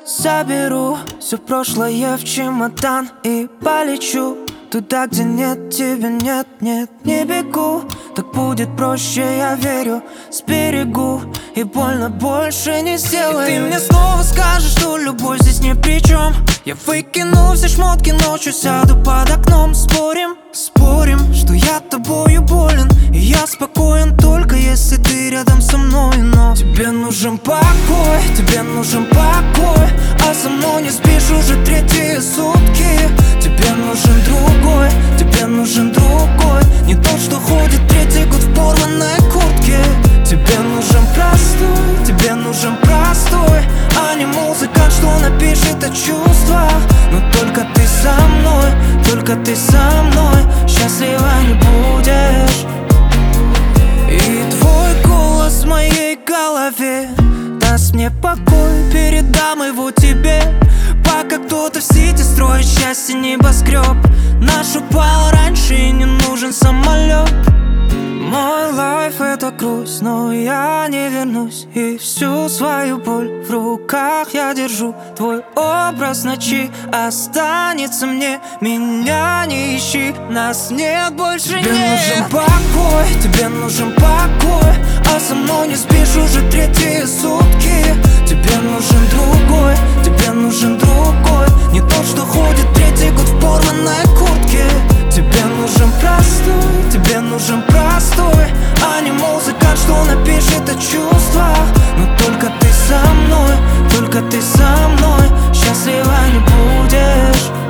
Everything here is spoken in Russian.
Соберу все прошлое в чемодан и полечу туда, где нет тебя, нет, нет, не бегу. Так будет проще, я верю, сберегу и больно больше не сделаю. И ты мне снова скажешь, что любовь здесь ни при чем. Я выкину все шмотки, ночью сяду под окном. Спорим, спорим, что я тобою болен, и я спокоен только если ты рядом со мной. Но тебе нужен покой, тебе нужен покой, а со мной не спишь уже третьи сутки. Тебе нужен другой, тебе нужен другой, не тот, что ходит третий год в порванной куртке. Тебе нужен простой, тебе нужен простой, а не музыкант, что напишет о чувствах. Но только ты со мной, только ты со мной, счастлива не будешь. И твой голос в моей голове даст мне покой, передам его тебе. Пока кто-то в сети строит счастье небоскреб, наш упал раньше и не нужен самолет. Мой лайф это грусть, но я не вернусь, и всю свою боль в руках я держу. Твой образ ночи останется мне, меня не ищи, нас нет больше. Тебе нужен покой, тебе нужен покой, а со мной не спишь уже третьи сутки. Тебе нужен другой, тебе нужен другой, не тот, что ходит третий год в порванной куртке. Тебе нужен простой, тебе нужен простой, а не музыкант, что напишет о чувствах. Но только ты со мной, только ты со мной, счастлива не будешь.